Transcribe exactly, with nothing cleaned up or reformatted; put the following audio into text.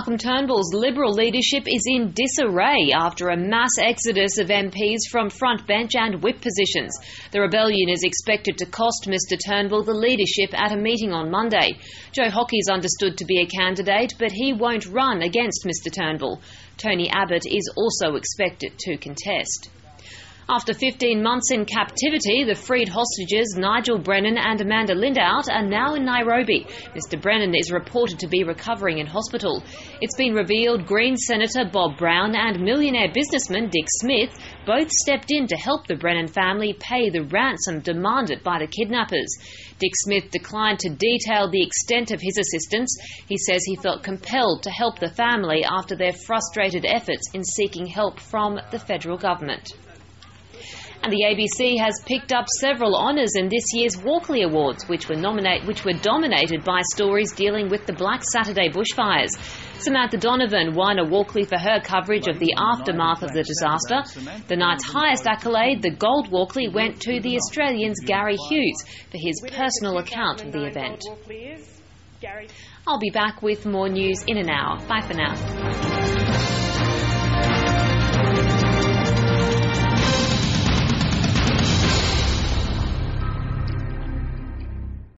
Malcolm Turnbull's Liberal leadership is in disarray after a mass exodus of M Ps from frontbench and whip positions. The rebellion is expected to cost Mr Turnbull the leadership at a meeting on Monday. Joe Hockey is understood to be a candidate, but he won't run against Mr Turnbull. Tony Abbott is also expected to contest. After fifteen months in captivity, the freed hostages Nigel Brennan and Amanda Lindhout are now in Nairobi. Mr Brennan is reported to be recovering in hospital. It's been revealed Greens Senator Bob Brown and millionaire businessman Dick Smith both stepped in to help the Brennan family pay the ransom demanded by the kidnappers. Dick Smith declined to detail the extent of his assistance. He says he felt compelled to help the family after their frustrated efforts in seeking help from the federal government. And the A B C has picked up several honours in this year's Walkley Awards, which were, nominate, which were dominated by stories dealing with the Black Saturday bushfires. Samantha Donovan won a Walkley for her coverage of the aftermath of the disaster. The night's highest accolade, the Gold Walkley, went to the Australian's Gary Hughes for his personal account of the event. I'll be back with more news in an hour. Bye for now.